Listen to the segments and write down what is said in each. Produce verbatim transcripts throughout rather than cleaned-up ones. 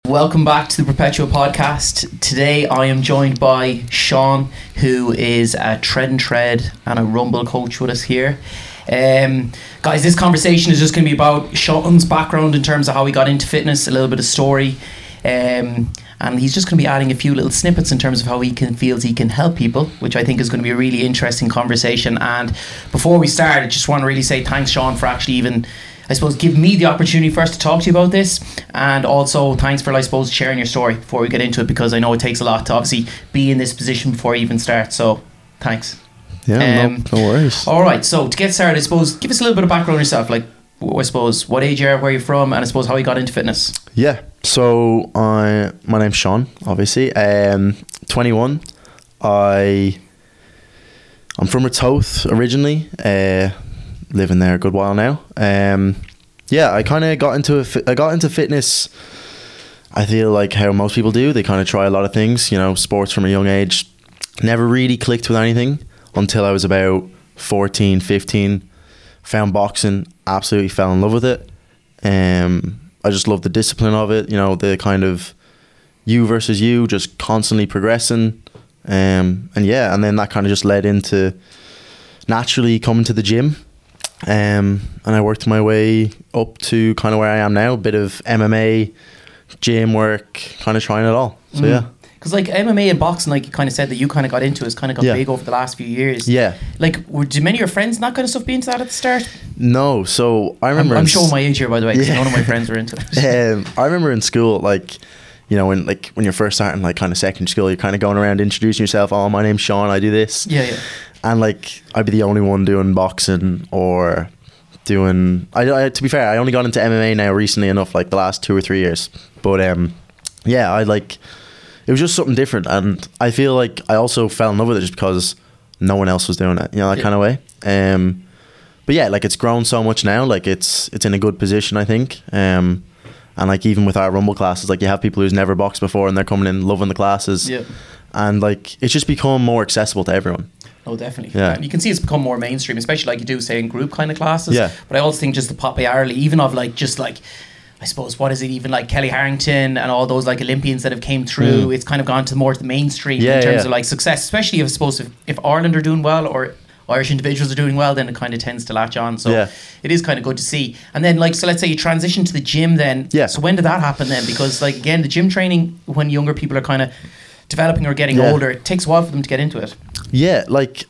Welcome back to the Perpetua podcast. Today I am joined by Sean, who is a Tread and Tread and a Rumble coach with us here. Um, guys, this conversation is just going to be about Sean's background in terms of how he got into fitness, a little bit of story, um, and he's just going to be adding a few little snippets in terms of how he can feels he can help people, which I think is going to be a really interesting conversation. And before we start, I just want to really say thanks, Sean, for actually even, I suppose, give me the opportunity first to talk to you about this, and also thanks for, I suppose, sharing your story before we get into it, because I know it takes a lot to obviously be in this position before you even start, so thanks. Yeah, um, no, no worries. Alright, so to get started, I suppose, give us a little bit of background on yourself, like, I suppose, what age you are, where you're from, and I suppose how you got into fitness. Yeah, so I, my name's Sean, obviously, um, twenty-one, I, I'm from Ratoath originally, uh, living there a good while now. Um, yeah, I kind of got into a fi- I got into fitness. I feel like how most people do. They kind of try a lot of things, you know, sports from a young age. Never really clicked with anything until I was about fourteen, fifteen. Found boxing, absolutely fell in love with it. Um, I just love the discipline of it. You know, the kind of you versus you, just constantly progressing. Um, and yeah, and then that kind of just led into naturally coming to the gym. Um, and I worked my way up to kind of where I am now, a bit of M M A, gym work, kind of trying it all. So mm. yeah. Because like M M A and boxing, like you kind of said that you kind of got into, has kind of got yeah. big over the last few years. Yeah. Like, were, did many of your friends and that kind of stuff be into that at the start? No. So I remember... I'm, I'm showing my age here, by the way, because yeah. none of my friends were into it. um, I remember in school, like, you know, when like when you're first starting, like kind of secondary school, you're kind of going around introducing yourself. Oh, my name's Sean, I do this. Yeah, yeah. And like, I'd be the only one doing boxing or... doing I, I to be fair I only got into M M A now recently enough, like the last two or three years, but um yeah I like it was just something different, and I feel like I also fell in love with it just because no one else was doing it, you know, that yeah. kind of way. Um but yeah, like it's grown so much now, like it's it's in a good position, I think. Um and like even with our Rumble classes, like you have people who's never boxed before and they're coming in loving the classes. Yeah. And like it's just become more accessible to everyone. Oh, definitely. Yeah. And you can see it's become more mainstream, especially like you do say in group kind of classes. Yeah. But I also think just the popularity, even of like just like, I suppose, what is it, even like Kelly Harrington and all those like Olympians that have came through, mm. it's kind of gone to more to the mainstream yeah, in terms yeah. of like success, especially if I suppose if, if Ireland are doing well or Irish individuals are doing well, then it kind of tends to latch on. So yeah. it is kind of good to see. And then like, so let's say you transition to the gym then. Yeah. So when did that happen then? Because like, again, the gym training, when younger people are kind of developing or getting yeah. older, it takes a while for them to get into it. Yeah, like...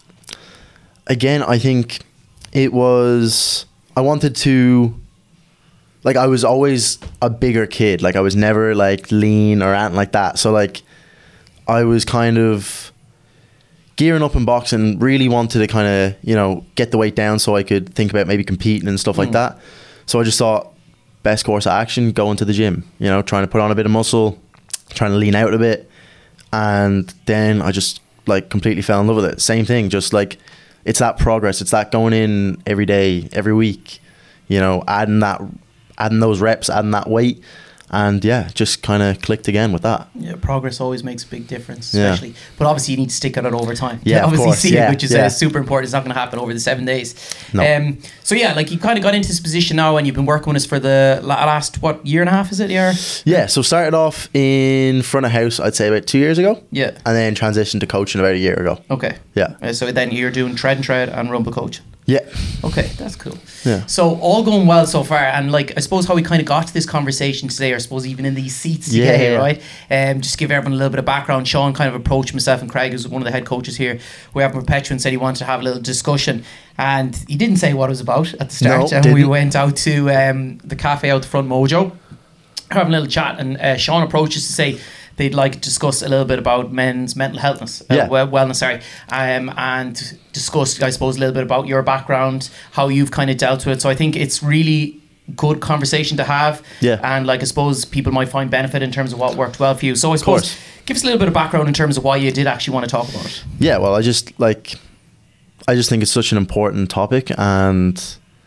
Again, I think it was, I wanted to, like I was always a bigger kid. Like I was never like lean or anything like that. So like I was kind of gearing up in boxing, really wanted to kind of, you know, get the weight down so I could think about maybe competing and stuff mm. like that. So I just thought best course of action, go into the gym, you know, trying to put on a bit of muscle, trying to lean out a bit. And then I just like completely fell in love with it. Same thing, just like, it's that progress. It's that going in every day, every week, you know, adding that, adding those reps, adding that weight. And yeah, just kind of clicked again with that. Yeah, progress always makes a big difference, yeah. especially. But obviously, you need to stick at it over time. Yeah, to obviously of course. see yeah, it, which is yeah. uh, super important. It's not going to happen over the seven days. No. Um, so yeah, like you kind of got into this position now, and you've been working with us for the last what year and a half? Is it? Yeah. Yeah. So started off in front of house, I'd say about two years ago. Yeah. And then transitioned to coaching about a year ago. Okay. Yeah. Uh, so then you're doing Tread and Tread and Rumble coaching. Yeah. Okay, that's cool. Yeah. So all going well so far, and like I suppose how we kind of got to this conversation today, or I suppose even in these seats today, yeah, yeah. right? Um, just give everyone a little bit of background. Sean kind of approached myself and Craig, who's one of the head coaches here. We have Perpetua, and said he wanted to have a little discussion, and he didn't say what it was about at the start. No, and didn't. we went out to um, the cafe out the front, Mojo, having a little chat, and uh, Sean approached us to say they'd like to discuss a little bit about men's mental healthness, uh, yeah. well, wellness, sorry, um, and discuss, I suppose, a little bit about your background, how you've kind of dealt with it. So I think it's really good conversation to have, yeah. and like I suppose people might find benefit in terms of what worked well for you. So I suppose give us a little bit of background in terms of why you did actually want to talk about it. Yeah, well, I just like, I just think it's such an important topic, and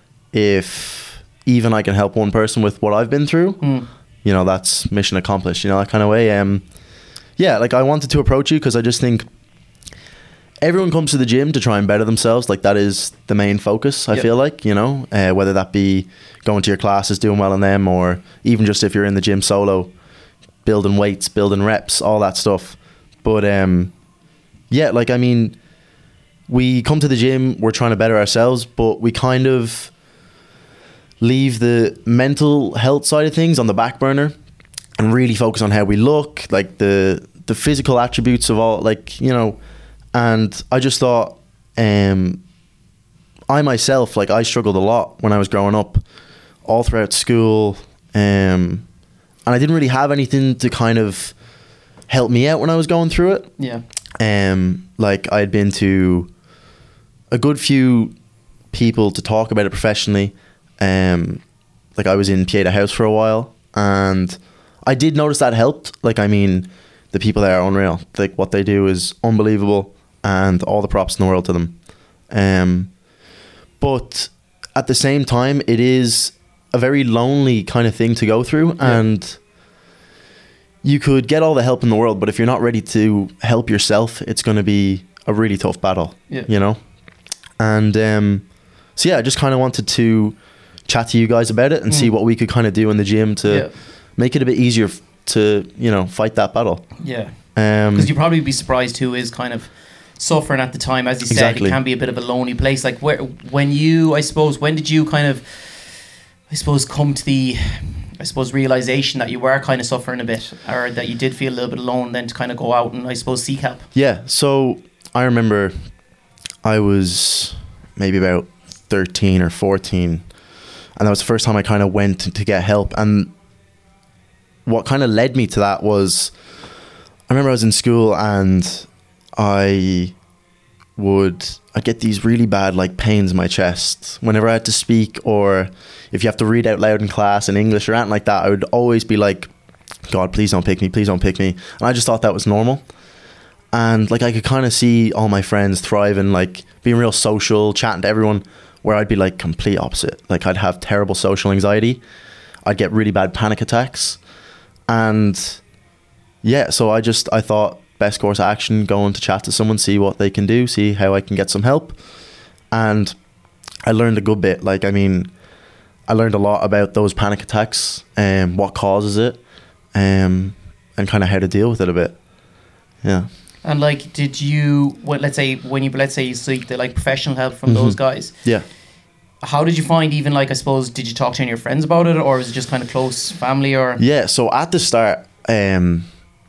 if even I can help one person with what I've been through. Mm. You know, that's mission accomplished, you know, that kind of way. Um, yeah, like I wanted to approach you because I just think everyone comes to the gym to try and better themselves. Like that is the main focus, I yep. feel like, you know, uh, whether that be going to your classes, doing well in them, or even just if you're in the gym solo, building weights, building reps, all that stuff. But um, yeah, like I mean, we come to the gym, we're trying to better ourselves, but we kind of leave the mental health side of things on the back burner and really focus on how we look, like the the physical attributes of all, like, you know. And I just thought, um, I myself, like I struggled a lot when I was growing up, all throughout school, um, and I didn't really have anything to kind of help me out when I was going through it. Yeah. Um, like I'd been to a good few people to talk about it professionally. Um, like I was in Pieta House for a while, and I did notice that helped. Like, I mean, the people there are unreal. Like, what they do is unbelievable, and all the props in the world to them. Um, but at the same time, it is a very lonely kind of thing to go through, yeah. And you could get all the help in the world, but if you're not ready to help yourself, it's going to be a really tough battle, yeah. You know? And um, so, yeah, I just kind of wanted to chat to you guys about it and mm. see what we could kind of do in the gym to yeah. make it a bit easier f- to, you know, fight that battle. Yeah. Um, because you'd probably be surprised who is kind of suffering at the time. As you said, exactly. It can be a bit of a lonely place. Like, where, when you, I suppose, when did you kind of, I suppose, come to the, I suppose, realization that you were kind of suffering a bit, or that you did feel a little bit alone, then to kind of go out and, I suppose, seek help? Yeah, so I remember I was maybe about thirteen or fourteen, and that was the first time I kind of went to get help. And what kind of led me to that was, I remember I was in school and I would, I'd get these really bad like pains in my chest whenever I had to speak, or if you have to read out loud in class in English or anything like that. I would always be like, God, please don't pick me, please don't pick me. And I just thought that was normal. And like I could kind of see all my friends thriving, like being real social, chatting to everyone, where I'd be like complete opposite. Like I'd have terrible social anxiety. I'd get really bad panic attacks. And yeah, so I just, I thought best course of action, going to chat to someone, see what they can do, see how I can get some help. And I learned a good bit. Like, I mean, I learned a lot about those panic attacks and um, what causes it, um, and kind of how to deal with it a bit. Yeah. And like, did you, well, let's say when you, let's say you seek the like professional help from mm-hmm. those guys. Yeah. How did you find, even like, I suppose, did you talk to any of your friends about it, or was it just kind of close family, or? Yeah. So at the start, um,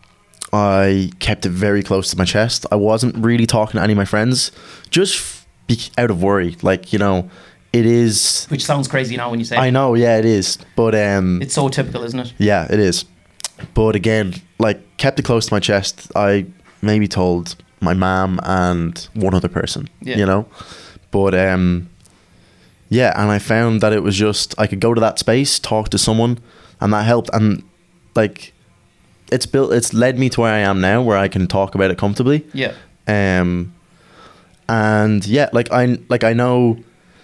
I kept it very close to my chest. I wasn't really talking to any of my friends, just be out of worry. Like, you know, it is. Which sounds crazy now when you say I it. know, yeah, it is. But um, it's so typical, isn't it? Yeah, it is. But again, like, kept it close to my chest. I maybe told my mom and one other person, yeah. you know. But um, yeah, and I found that it was just, I could go to that space, talk to someone, and that helped. And like, it's built, it's led me to where I am now, where I can talk about it comfortably. Yeah. Um, and yeah, like I like I know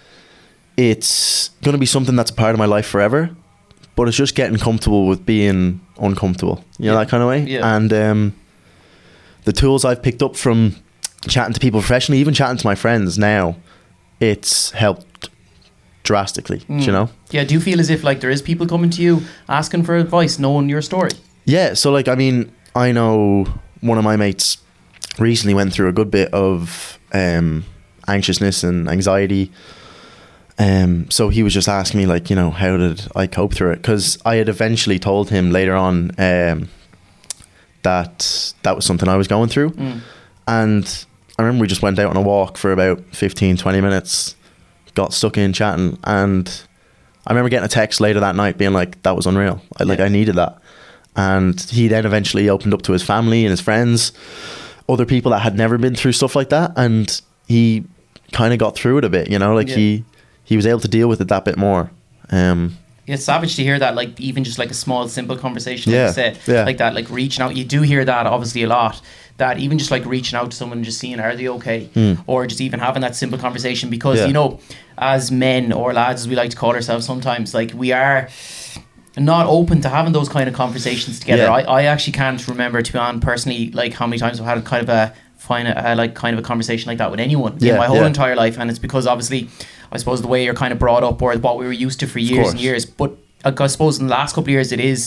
it's gonna be something that's a part of my life forever, but it's just getting comfortable with being uncomfortable. You know, yeah. that kind of way. Yeah. And um, the tools I've picked up from chatting to people professionally, even chatting to my friends now, it's helped drastically. Mm. Do you know? Yeah. Do you feel as if like there is people coming to you asking for advice, knowing your story? Yeah. So like, I mean, I know one of my mates recently went through a good bit of um, anxiousness and anxiety. Um, so he was just asking me, like, you know, how did I cope through it? Because I had eventually told him later on um, that that was something I was going through. Mm. And I remember we just went out on a walk for about fifteen, twenty minutes, got stuck in chatting. And I remember getting a text later that night being like, that was unreal. I, like, yeah. I needed that. And he then eventually opened up to his family and his friends, other people that had never been through stuff like that. And he kind of got through it a bit, you know, like yeah. he... he was able to deal with it that bit more. Um, it's savage to hear that, like, even just like a small, simple conversation, like yeah, you said, yeah. like that, like reaching out. You do hear that obviously a lot, that even just like reaching out to someone and just seeing, are they okay? Mm. Or just even having that simple conversation, because, yeah. you know, as men or lads, as we like to call ourselves sometimes, like we are not open to having those kind of conversations together. Yeah. I, I actually can't remember, to be honest, personally, like how many times I've had kind of a, find a, a like kind of a conversation like that with anyone yeah, in my whole yeah. entire life. And it's because obviously, I suppose, the way you're kind of brought up, or what we were used to for years and years. But I suppose in the last couple of years, it is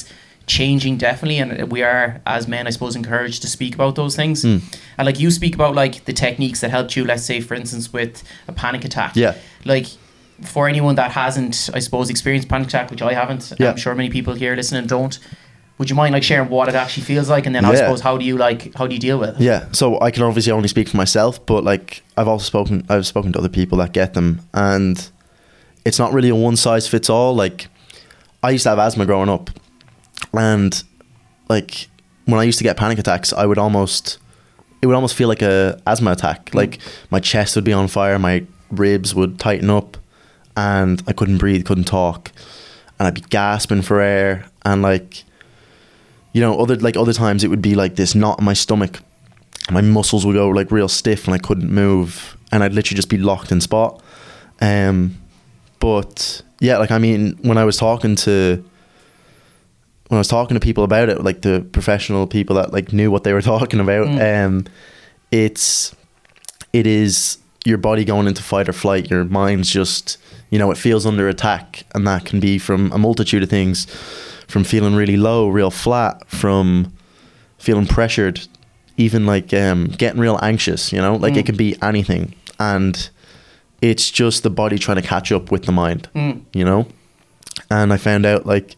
changing definitely, and we are as men, I suppose, encouraged to speak about those things. Mm. And like you speak about like the techniques that helped you, let's say for instance with a panic attack. Yeah. Like for anyone that hasn't, I suppose, experienced panic attack, which I haven't, Yeah. I'm sure many people here listening don't. Would you mind like sharing what it actually feels like, and then I Yeah. suppose how do you like how do you deal with it? Yeah, so I can obviously only speak for myself, but like I've also spoken, I've spoken to other people that get them, and it's not really a one size fits all. Like I used to have asthma growing up, and like when I used to get panic attacks, I would almost, it would almost feel like a asthma attack. Mm. Like my chest would be on fire, my ribs would tighten up, and I couldn't breathe, couldn't talk, and I'd be gasping for air, and like. You know, other like other times it would be like this knot in my stomach. My muscles would go like real stiff and I couldn't move, and I'd literally just be locked in spot. Um, but yeah, like I mean, when I was talking to when I was talking to people about it, like the professional people that like knew what they were talking about, mm. um, it's it is your body going into fight or flight. Your mind's just, you know, it feels under attack, and that can be from a multitude of things. From feeling really low, real flat, from feeling pressured, even like um, getting real anxious, you know, like mm. it can be anything. And it's just the body trying to catch up with the mind, mm. you know? And I found out like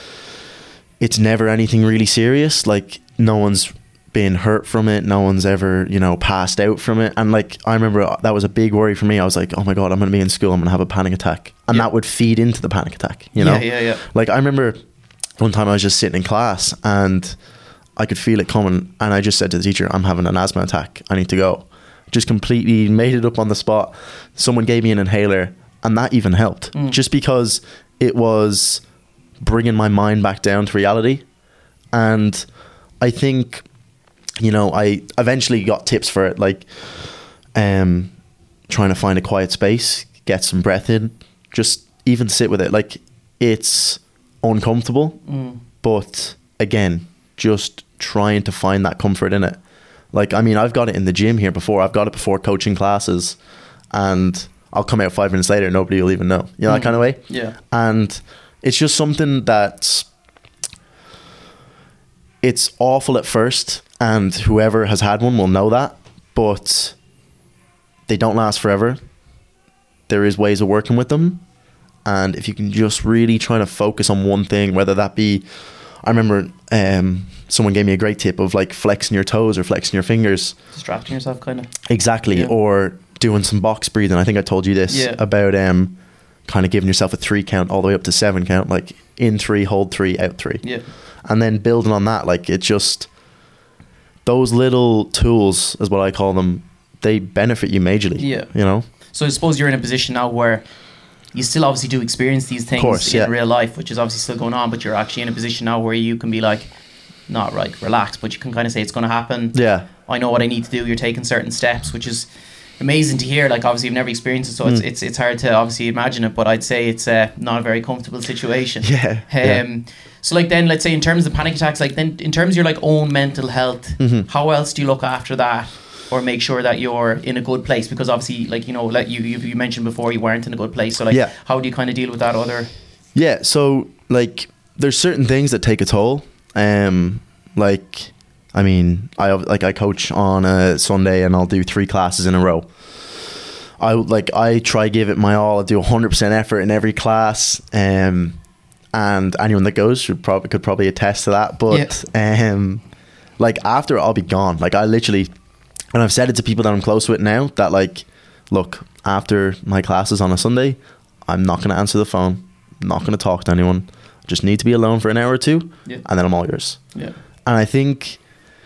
it's never anything really serious. Like no one's been hurt from it. No one's ever, you know, passed out from it. And like, I remember that was a big worry for me. I was like, oh my God, I'm going to be in school. I'm going to have a panic attack. And yeah. that would feed into the panic attack, you know? Yeah, yeah, yeah. Like I remember... One time I was just sitting in class and I could feel it coming, and I just said to the teacher, I'm having an asthma attack, I need to go. Just completely made it up on the spot. Someone gave me an inhaler, and that even helped. Mm. Just because it was bringing my mind back down to reality. And I think, you know, I eventually got tips for it, like um, trying to find a quiet space, get some breath in, just even sit with it. Like it's... uncomfortable, mm. but again, just trying to find that comfort in it. Like, I mean, I've got it in the gym here before. I've got it before coaching classes, and I'll come out five minutes later, nobody will even know. You know, mm. that kind of way? Yeah. And it's just something that's, it's awful at first, and whoever has had one will know that, but they don't last forever. There is ways of working with them. And if you can just really try to focus on one thing, whether that be, I remember um, someone gave me a great tip of like flexing your toes or flexing your fingers. Distracting yourself, kind of. Exactly. Yeah. Or doing some box breathing. I think I told you this yeah. about um, kind of giving yourself a three count all the way up to seven count, like in three, hold three, out three. Yeah. And then building on that, like it just, those little tools is what I call them, they benefit you majorly. Yeah. You know? So I suppose you're in a position now where you still obviously do experience these things course, in yeah. real life, which is obviously still going on, but you're actually in a position now where you can be like, not like relax, but you can kind of say it's going to happen. Yeah. I know what I need to do. You're taking certain steps, which is amazing to hear. Like obviously you've never experienced it, so mm. it's, it's it's hard to obviously imagine it, but I'd say it's uh, not a very comfortable situation. Yeah. Um, yeah. So like then let's say in terms of panic attacks, like then in terms of your like own mental health, mm-hmm. how else do you look after that? Or make sure that you're in a good place, because obviously, like you know, like you you, you mentioned before, you weren't in a good place. So like, yeah. how do you kind of deal with that other? Yeah, so like, there's certain things that take a toll. Um, like, I mean, I like I coach on a Sunday and I'll do three classes in a row. I like I try give it my all. I do one hundred percent effort in every class. Um, and anyone that goes should probably could probably attest to that. But yeah. um, like after I'll be gone. Like I literally. And I've said it to people that I'm close with now that like, look, after my classes on a Sunday, I'm not going to answer the phone. I'm not going to talk to anyone. I just need to be alone for an hour or two, yeah. and then I'm all yours. Yeah. And I think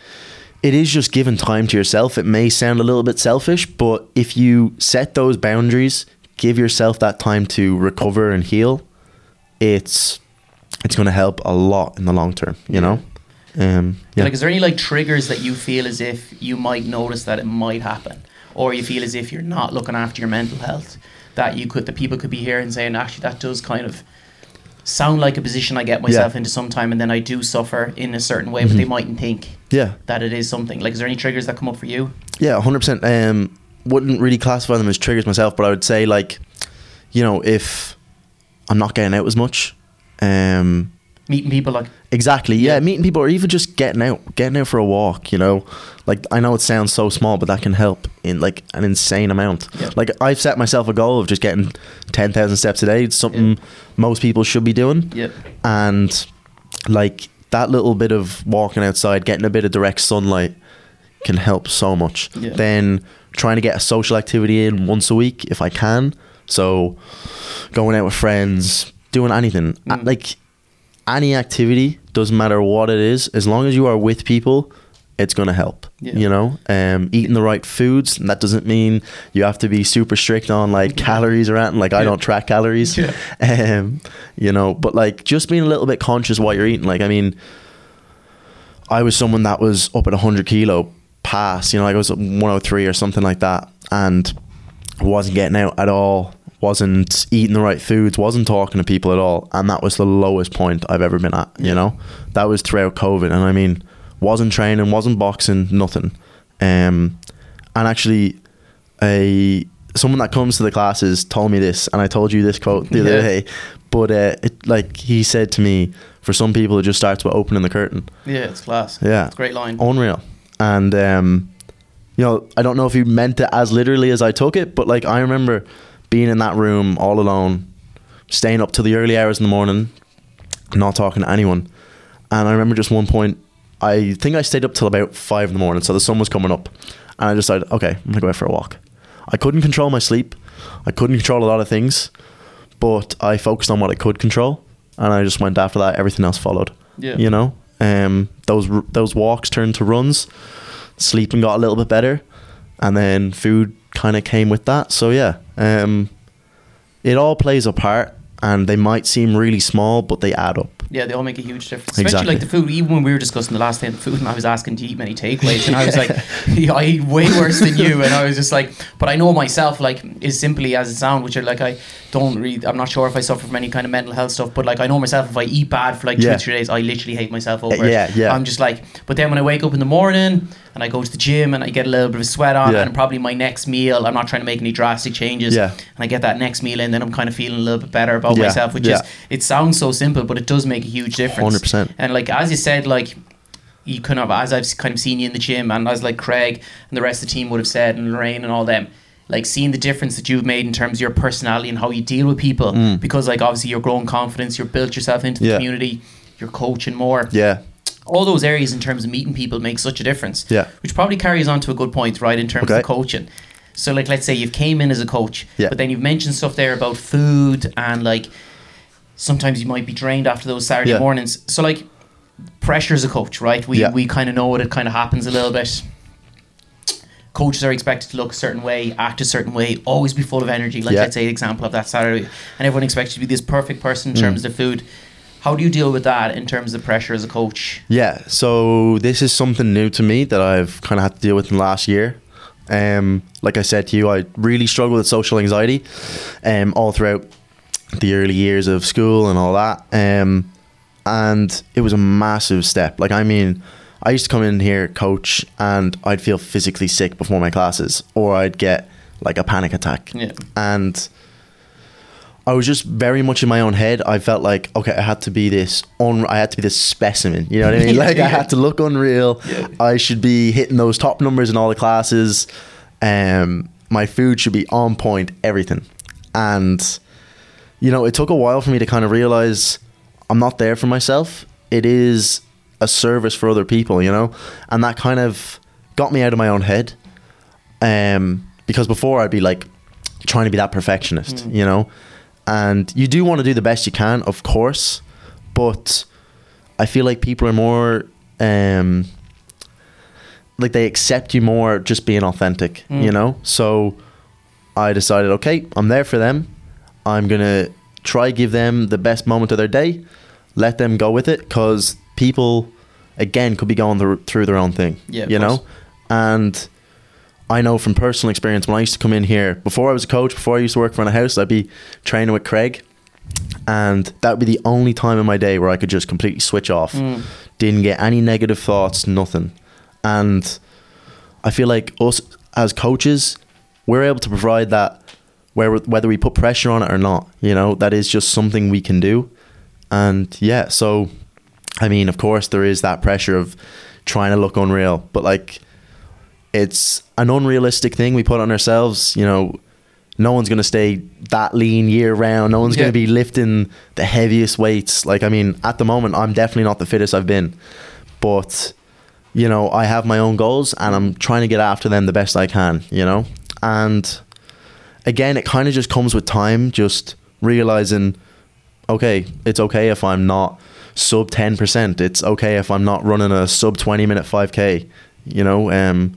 it is just giving time to yourself. It may sound a little bit selfish, but if you set those boundaries, give yourself that time to recover and heal, it's it's going to help a lot in the long term, you yeah. know? Um, yeah. Like, is there any like triggers that you feel as if you might notice that it might happen, or you feel as if you're not looking after your mental health, that you could, that people could be hearing and saying, actually, that does kind of sound like a position I get myself yeah. into sometime, and then I do suffer in a certain way, mm-hmm. but they mightn't think yeah. that it is something. Like, is there any triggers that come up for you? Yeah, one hundred percent. Um, wouldn't really classify them as triggers myself, but I would say, like, you know, if I'm not getting out as much, um, Meeting people, like exactly, yeah, Yeah. meeting people, or even just getting out, getting out for a walk. You know, like I know it sounds so small, but that can help in like an insane amount. Yeah. Like I've set myself a goal of just getting ten thousand steps a day. It's something most people should be doing. yeah, And like that little bit of walking outside, getting a bit of direct sunlight can help so much. Yeah. Then trying to get a social activity in once a week if I can. So going out with friends, doing anything. Mm. Uh, like any activity, doesn't matter what it is, as long as you are with people, it's going to help. Yeah. You know, um, eating the right foods. And that doesn't mean you have to be super strict on like calories or anything. Like I Yeah. don't track calories. Yeah. Um, you know, but like just being a little bit conscious what you're eating. Like, I mean, I was someone that was up at one hundred kilo pass, you know, like I was at one oh three or something like that, and wasn't getting out at all, wasn't eating the right foods, wasn't talking to people at all, and that was the lowest point I've ever been at. You know, that was throughout COVID, and I mean, wasn't training, wasn't boxing, nothing. Um, and actually, a someone that comes to the classes told me this, and I told you this quote the other Yeah. day, but uh, it, like he said to me, for some people it just starts with opening the curtain. yeah. It's class. Yeah, It's a great line. unreal. And um, you know, I don't know if he meant it as literally as I took it, but like I remember being in that room all alone, staying up till the early hours in the morning, not talking to anyone. And I remember just one point, I think I stayed up till about five in the morning, so the sun was coming up, and I decided, okay, I'm gonna go out for a walk. I couldn't control my sleep, I couldn't control a lot of things, but I focused on what I could control, and I just went after that. Everything else followed. Yeah. You know, um, those r- those walks turned to runs. Sleeping got a little bit better, and then food kind of came with that. So yeah, um, it all plays a part, and they might seem really small, but they add up. Yeah, they all make a huge difference. Especially Exactly. like the food. Even when we were discussing the last day of the food, and I was asking, do you eat many takeaways? And I was like, yeah, I eat way worse than you. And I was just like, but I know myself, like, as simply as it sounds, which are like, I don't really, I'm not sure if I suffer from any kind of mental health stuff, but like, I know myself, if I eat bad for like two Yeah. or three days, I literally hate myself over Uh, yeah, it. yeah. I'm just like, but then when I wake up in the morning and I go to the gym and I get a little bit of sweat on, Yeah. and probably my next meal, I'm not trying to make any drastic changes. Yeah. And I get that next meal in, then I'm kind of feeling a little bit better about Yeah, myself, which yeah. is, it sounds so simple, but it does make a huge difference. one hundred percent. And like as you said, like you kind of, as I've kind of seen you in the gym, and as like Craig and the rest of the team would have said, and Lorraine and all them, like seeing the difference that you've made in terms of your personality and how you deal with people, Mm. because like obviously you're growing confidence, you're built yourself into the Yeah. community, you're coaching more. Yeah, All those areas in terms of meeting people make such a difference. Yeah. Which probably carries on to a good point, right, in terms Okay. of coaching. So like let's say you've came in as a coach, Yeah. but then you've mentioned stuff there about food and like sometimes you might be drained after those Saturday Yeah. mornings. So like pressure as a coach, right? We Yeah. we kind of know it, it kind of happens a little bit. Coaches are expected to look a certain way, act a certain way, always be full of energy. Like Yeah. let's say example of that Saturday, and everyone expects you to be this perfect person in Mm. terms of food. How do you deal with that in terms of pressure as a coach? yeah. So this is something new to me that I've kind of had to deal with in the last year. Um, like I said to you, I really struggled with social anxiety, um, all throughout the early years of school and all that. Um, and it was a massive step. Like, I mean, I used to come in here, coach, and I'd feel physically sick before my classes, or I'd get like a panic attack. Yeah. And I was just very much in my own head. I felt like, okay, I had to be this un- I had to be this specimen. You know what I mean? Yeah, Like yeah. I had to look unreal. Yeah. I should be hitting those top numbers in all the classes. Um, my food should be on point, everything. And you know, it took a while for me to kind of realize I'm not there for myself. It is a service for other people, you know? And that kind of got me out of my own head. Um, because before I'd be like trying to be that perfectionist, Mm. you know? And you do want to do the best you can, of course, but I feel like people are more um like they accept you more just being authentic, Mm. you know? So I decided, okay, I'm there for them. I'm going to try give them the best moment of their day. Let them go with it, because people, again, could be going through, through their own thing, Yeah, of you know? course. And I know from personal experience, when I used to come in here, before I was a coach, before I used to work for a house, I'd be training with Craig. And that would be the only time in my day where I could just completely switch off. Mm. Didn't get any negative thoughts, nothing. And I feel like us as coaches, we're able to provide that, where whether we put pressure on it or not, you know, that is just something we can do. And yeah, so I mean, of course, there is that pressure of trying to look unreal, but like, it's an unrealistic thing we put on ourselves. You know, no one's going to stay that lean year round. No one's Yeah. going to be lifting the heaviest weights. Like, I mean, at the moment, I'm definitely not the fittest I've been, but you know, I have my own goals and I'm trying to get after them the best I can, you know? And again, it kind of just comes with time, just realizing, okay, it's okay if I'm not sub ten percent. It's okay if I'm not running a sub twenty minute five K, you know? Um,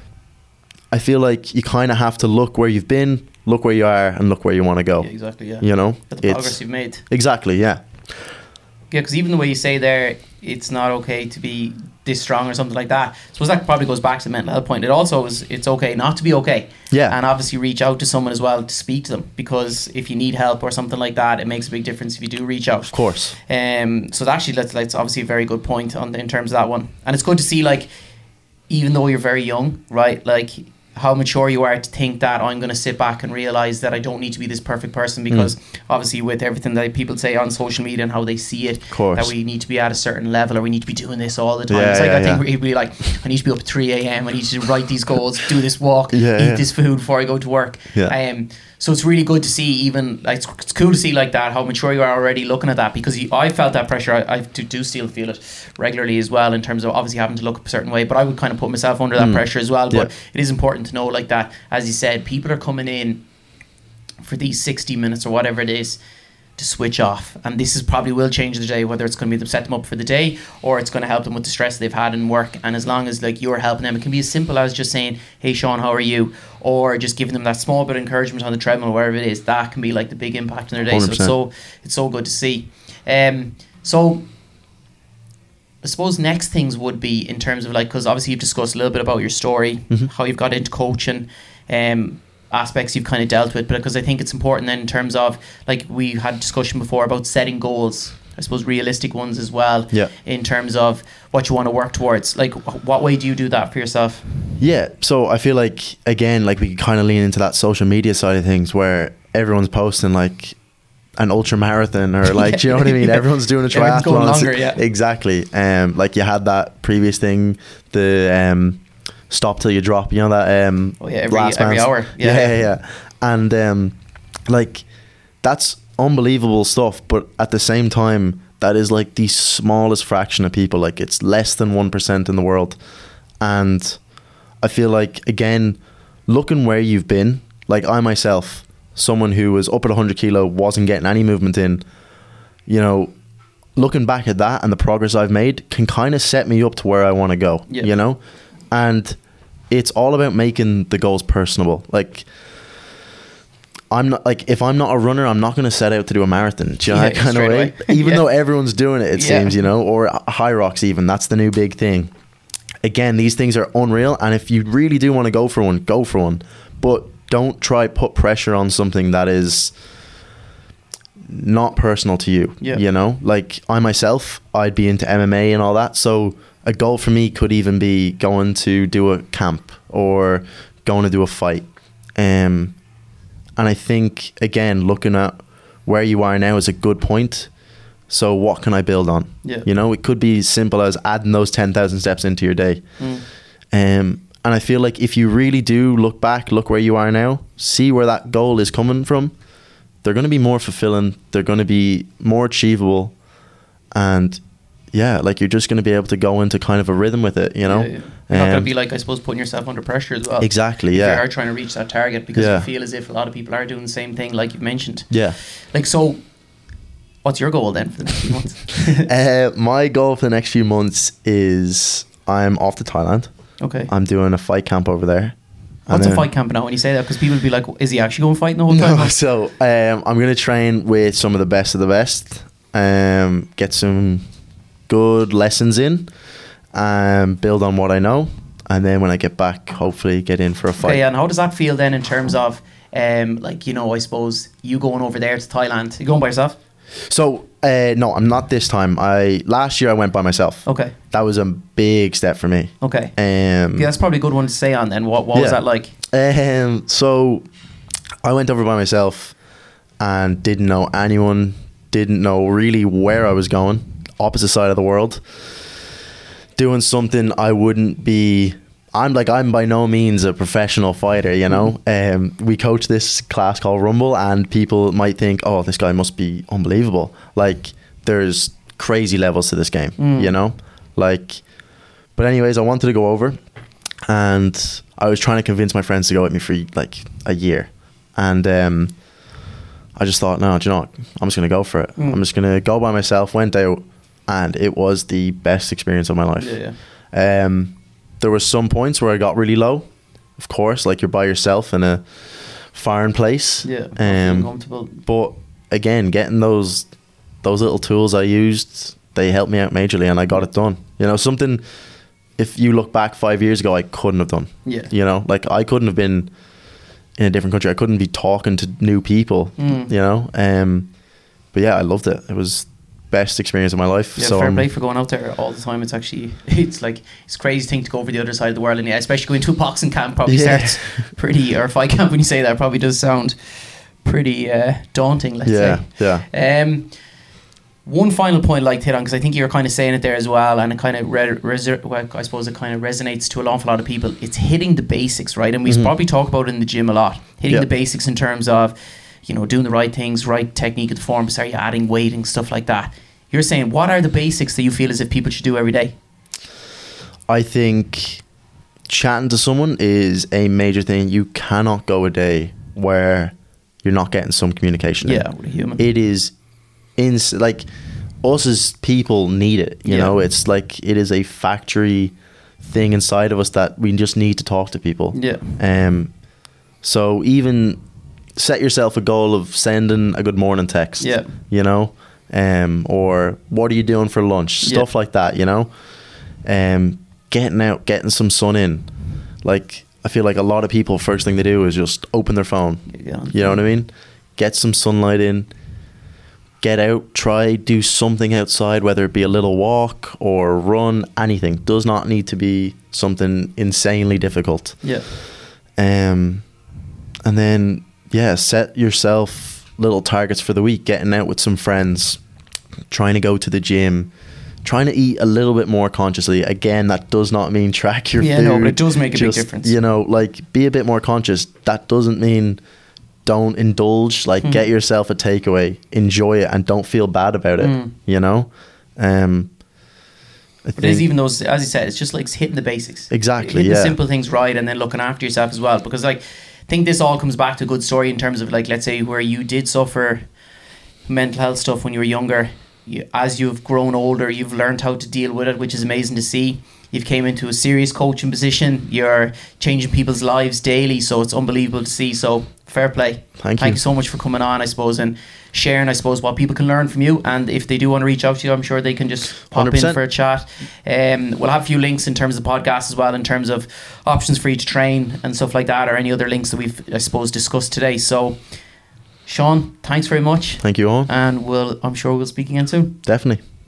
I feel like you kind of have to look where you've been, look where you are, and look where you want to go. Yeah, exactly, yeah. You know? At the It's- progress you've made. Exactly, yeah. Yeah, because even the way you say there, it's not okay to be this strong or something like that. I suppose that probably goes back to the mental health point. It also is, it's okay not to be okay. Yeah. And obviously reach out to someone as well to speak to them, because if you need help or something like that, it makes a big difference if you do reach out. Of course. Um, so actually, that's, that's obviously a very good point on the, in terms of that one. And it's good to see, like, even though you're very young, right, like how mature you are to think that I'm going to sit back and realize that I don't need to be this perfect person, because Mm. obviously with everything that people say on social media and how they see it, course. that we need to be at a certain level or we need to be doing this all the time. Yeah, it's like yeah, I think yeah. we'd be like, I need to be up at three a.m. I need to write these goals, do this walk, Yeah, eat yeah. this food before I go to work. Yeah. Um, so it's really good to see, even like, it's, it's cool to see like that, how mature you are already looking at that, because you, I felt that pressure. I, I do, do still feel it regularly as well, in terms of obviously having to look a certain way, but I would kind of put myself under that Mm. pressure as well. Yeah. But it is important to know, like, that, as you said, people are coming in for these sixty minutes or whatever it is to switch off, and this is probably will change the day, whether it's going to be them set them up for the day or it's going to help them with the stress they've had in work. And as long as like you're helping them, it can be as simple as just saying, hey Sean, how are you, or just giving them that small bit of encouragement on the treadmill or wherever it is. That can be like the big impact in their day. one So hundred it's percent. so it's so good to see. Um so I suppose next things would be in terms of like, because obviously you've discussed a little bit about your story, Mhm. how you've got into coaching, um, aspects you've kind of dealt with, but because I think it's important then in terms of, like, we had a discussion before about setting goals, I suppose realistic ones as well, Yeah. in terms of what you want to work towards. Like, wh- what way do you do that for yourself? Yeah, so I feel like, again, like we kind of lean into that social media side of things where everyone's posting like an ultra marathon or like, do you know what I mean? Yeah. Everyone's doing a Everyone's going triathlon. longer, yeah. Exactly. Um, like you had that previous thing, the um, stop till you drop. You know that um, Oh yeah, every last every man's- hour. Yeah, yeah, yeah. And um, like that's unbelievable stuff. But at the same time, that is like the smallest fraction of people. Like it's less than one percent in the world. And I feel like, again, looking where you've been, like I myself, someone who was up at one hundred kilo, wasn't getting any movement in, you know, looking back at that and the progress I've made can kind of set me up to where I want to go, Yeah. you know? And it's all about making the goals personable. Like, I'm not, like, if I'm not a runner, I'm not going to set out to do a marathon. Do you know Yeah, that kind of straight way? away. Even Yeah. though everyone's doing it, it Yeah. seems, you know, or high rocks even. That's the new big thing. Again, these things are unreal. And if you really do want to go for one, go for one. But don't try put pressure on something that is not personal to you. Yeah. You know, like I myself, I'd be into M M A and all that. So a goal for me could even be going to do a camp or going to do a fight. Um, and I think, again, looking at where you are now is a good point. So what can I build on? Yeah. You know, it could be as simple as adding those ten thousand steps into your day. Mm. Um, and I feel like if you really do look back, look where you are now, see where that goal is coming from, they're going to be more fulfilling. They're going to be more achievable. And yeah, like you're just going to be able to go into kind of a rhythm with it, you know? Yeah, yeah. You're not going to Um, be like, I suppose, putting yourself under pressure as well. Exactly, If yeah. you are trying to reach that target, because Yeah. you feel as if a lot of people are doing the same thing, like you've mentioned. Yeah. Like, so what's your goal then for the next few months? uh, my goal for the next few months is I'm off to Thailand. Okay. I'm doing a fight camp over there. What's And a then- fight camp now when you say that? Because people will be like, is he actually going fighting the whole time? No, so um, I'm going to train with some of the best of the best, um, get some good lessons in, um, build on what I know, and then when I get back, hopefully get in for a fight. Okay, and how does that feel then in terms of, um, like, you know, I suppose you going over there to Thailand? You going by yourself? So uh, no, I'm not this time. I last year I went by myself. Okay. That was a big step for me. Okay. Um, Yeah, that's probably a good one to say on then. What, what was Yeah. that like? Um, so I went over by myself and didn't know anyone didn't know really where I was going, opposite side of the world, doing something I wouldn't be. I'm like I'm by no means a professional fighter, you know. Um, we coach this class called Rumble, and people might think, "Oh, this guy must be unbelievable." Like, there's crazy levels to this game, mm. you know. Like, but anyways, I wanted to go over, and I was trying to convince my friends to go with me for like a year, and um, I just thought, no, do you know what? I'm just gonna go for it. Mm. I'm just gonna go by myself. Went out, and it was the best experience of my life. Yeah. yeah. Um. There were some points where I got really low, of course, like you're by yourself in a foreign place. Yeah, um, comfortable. But again, getting those those little tools I used, they helped me out majorly, and I got it done. You know, something, if you look back five years ago, I couldn't have done. Yeah. You know, like I couldn't have been in a different country. I couldn't be talking to new people, mm. you know. Um, but yeah, I loved it. It was best experience of my life. Yeah, so fair um, play for going out there all the time. It's actually, it's like, it's a crazy thing to go over the other side of the world, and yeah, especially going to a boxing camp probably yeah. starts pretty, or a fight camp when you say that, probably does sound pretty uh, daunting, let's yeah, say. Yeah, um, one final point I'd like to hit on, because I think you're kind of saying it there as well, and it kind of, re- reser- well, I suppose it kind of resonates to an awful lot of people. It's hitting the basics, right? And we mm-hmm. probably talk about it in the gym a lot, hitting yep. the basics in terms of, you know, doing the right things, right technique of the form, start adding weight and stuff like that. You're saying, what are the basics that you feel as if people should do every day? I think chatting to someone is a major thing. You cannot go a day where you're not getting some communication. Yeah, with a human. It is, ins- like, us as people need it, you yeah. know? It's like, it is a factory thing inside of us that we just need to talk to people. Yeah. Um. So even set yourself a goal of sending a good morning text. Yeah. You know? Um, or what are you doing for lunch? Stuff yeah. like that, you know. Um, getting out, getting some sun in. Like, I feel like a lot of people, first thing they do is just open their phone. Yeah. You know what I mean? Get some sunlight in. Get out, try do something outside, whether it be a little walk or run, anything. Does not need to be something insanely difficult. Yeah. Um, and then yeah, set yourself little targets for the week, getting out with some friends, trying to go to the gym, trying to eat a little bit more consciously. Again, that does not mean track your yeah, food. Yeah, no, but it does make a Just, big difference. You know, like, be a bit more conscious. That doesn't mean don't indulge. Like, mm. get yourself a takeaway, enjoy it, and don't feel bad about it, mm. you know? Um, I but there's even those, as you said, it's just like hitting the basics. Exactly, hitting yeah. the simple things right, and then looking after yourself as well. Because, like, I think this all comes back to a good story in terms of, like, let's say where you did suffer mental health stuff when you were younger. You, as you've grown older, you've learned how to deal with it, which is amazing to see. You've came into a serious coaching position. You're changing people's lives daily, so it's unbelievable to see. So fair play. Thank you. Thank you so much for coming on, I suppose, and sharing, I suppose, what people can learn from you. And if they do want to reach out to you, I'm sure they can just pop one hundred percent in for a chat. Um, we'll have a few links in terms of the podcast as well, in terms of options for you to train and stuff like that, or any other links that we've, I suppose, discussed today. So, Sean, thanks very much. Thank you all. And we'll, I'm sure we'll speak again soon. Definitely.